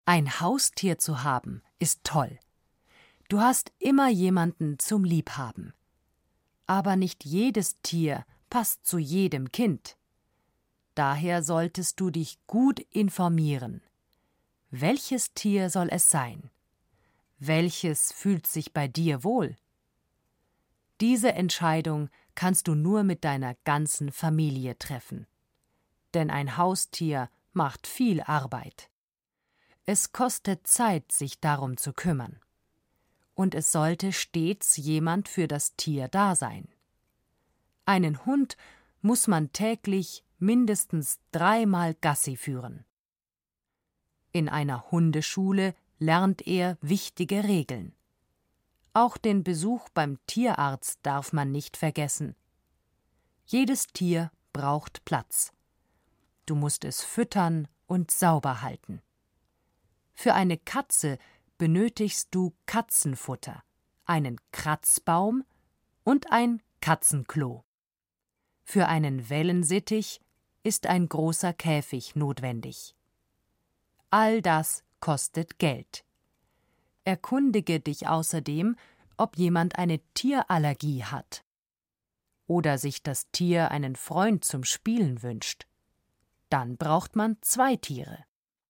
Ein Haustier zu haben, ist toll. Du hast immer jemanden zum Liebhaben. Aber nicht jedes Tier passt zu jedem Kind. Daher solltest du dich gut informieren. Welches Tier soll es sein? Welches fühlt sich bei dir wohl? Diese Entscheidung kannst du nur mit deiner ganzen Familie treffen. Denn ein Haustier macht viel Arbeit. Es kostet Zeit, sich darum zu kümmern. Und es sollte stets jemand für das Tier da sein. Einen Hund muss man täglich mindestens 3-mal Gassi führen. In einer Hundeschule lernt er wichtige Regeln. Auch den Besuch beim Tierarzt darf man nicht vergessen. Jedes Tier braucht Platz. Du musst es füttern und sauber halten. Für eine Katze benötigst du Katzenfutter, einen Kratzbaum und ein Katzenklo. Für einen Wellensittich ist ein großer Käfig notwendig. All das kostet Geld. Erkundige dich außerdem, ob jemand eine Tierallergie hat oder sich das Tier einen Freund zum Spielen wünscht. Dann braucht man 2 Tiere.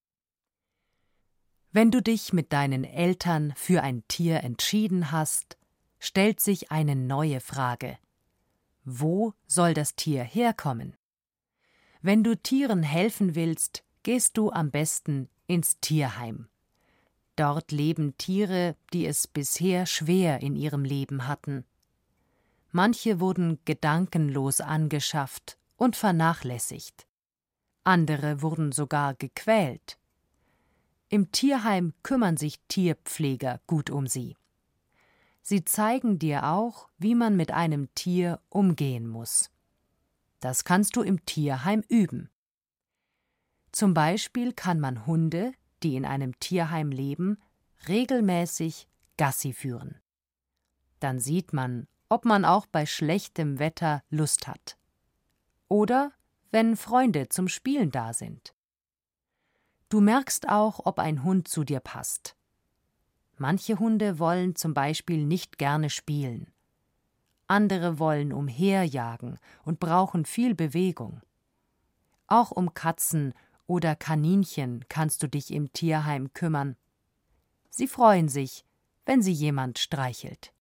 Wenn du dich mit deinen Eltern für ein Tier entschieden hast, stellt sich eine neue Frage. Wo soll das Tier herkommen? Wenn du Tieren helfen willst, gehst du am besten ins Tierheim. Dort leben Tiere, die es bisher schwer in ihrem Leben hatten. Manche wurden gedankenlos angeschafft und vernachlässigt. Andere wurden sogar gequält. Im Tierheim kümmern sich Tierpfleger gut um sie. Sie zeigen dir auch, wie man mit einem Tier umgehen muss. Das kannst du im Tierheim üben. Zum Beispiel kann man Hunde, die in einem Tierheim leben, regelmäßig Gassi führen. Dann sieht man, ob man auch bei schlechtem Wetter Lust hat. Oder wenn Freunde zum Spielen da sind. Du merkst auch, ob ein Hund zu dir passt. Manche Hunde wollen zum Beispiel nicht gerne spielen. Andere wollen umherjagen und brauchen viel Bewegung. Auch um Katzen oder Kaninchen kannst du dich im Tierheim kümmern. Sie freuen sich, wenn sie jemand streichelt.